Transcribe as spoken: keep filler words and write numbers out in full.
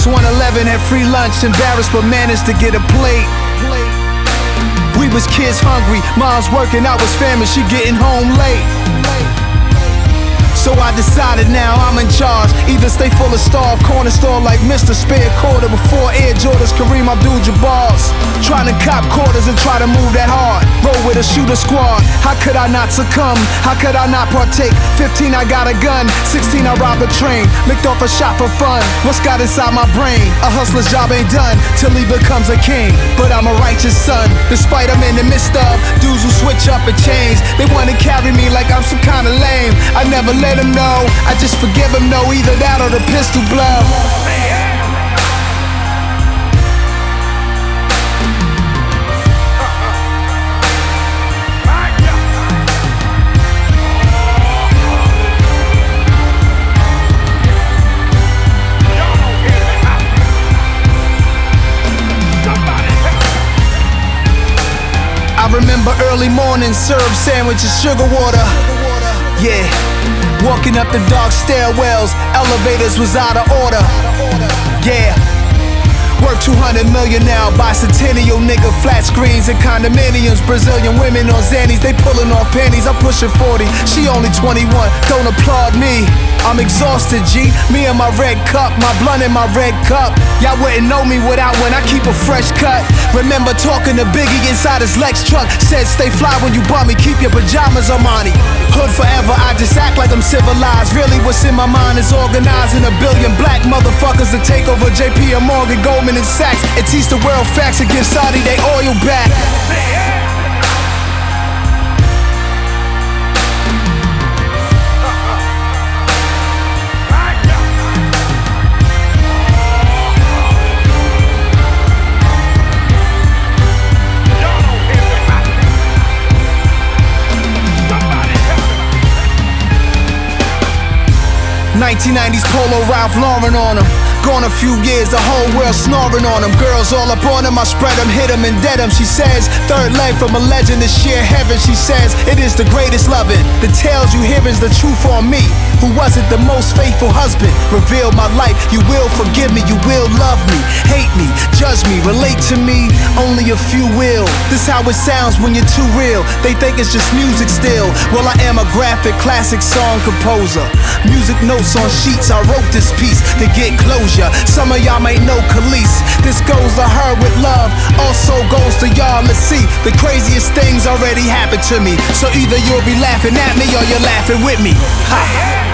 one eleven, had free lunch, embarrassed but managed to get a plate. We was kids hungry, mom's working, I was famished, she getting home late. So I decided now I'm in charge. Either stay full of starve, corner store like Mister Spare Quarter before Air Jordans, Kareem Abdul-Jabbar's. Trying to cop quarters and try to move that hard. Roll with a shooter squad. How could I not succumb? How could I not partake? fifteen I got a gun, sixteen I robbed a train, licked off a shot for fun. What's got inside my brain? A hustler's job ain't done till he becomes a king. But I'm a righteous son, despite I'm in the midst of dudes who switch up and change. They wanna carry me like I'm some kind of lame. I never let them know, I just forgive them, no, either that or the pistol blow. I remember early mornings, syrup sandwiches, sugar water. Yeah, walking up the dark stairwells, elevators was out of order. Yeah, worth two hundred million now, bicentennial nigga, flat screens and condominiums. Brazilian women on Xannies, they pulling off panties. I'm pushing forty, she only twenty-one, don't applaud me. I'm exhausted, G, me and my red cup, my blunt in my red cup. Y'all wouldn't know me without when I keep a fresh cut. Remember talking to Biggie inside his Lex truck, said stay fly when you bump me, keep your pajamas Armani. Hood forever, I just act like I'm civilized. Really what's in my mind is organizing a billion black motherfuckers to take over J P and Morgan, Goldman and Sachs, and teach the world facts and give Saudi they oil back. nineteen nineties Polo Ralph Lauren on them. Gone a few years, the whole world snoring on them. Girls all up on them, I spread them, hit them and dead them. She says, third leg from a legend to sheer heaven. She says, it is the greatest loving. The tales you hear is the truth on me, who wasn't the most faithful husband. Reveal my life, you will forgive me, you will love me, hate me, judge me, relate to me, only a few will. This how it sounds when you're too real. They think it's just music still. Well, I am a graphic classic song composer. Music notes on sheets, I wrote this piece to get closure. Some of y'all may know Khalees. This goes to her with love, also goes to y'all. Let's see, the craziest things already happened to me. So either you'll be laughing at me or you're laughing with me. Ha.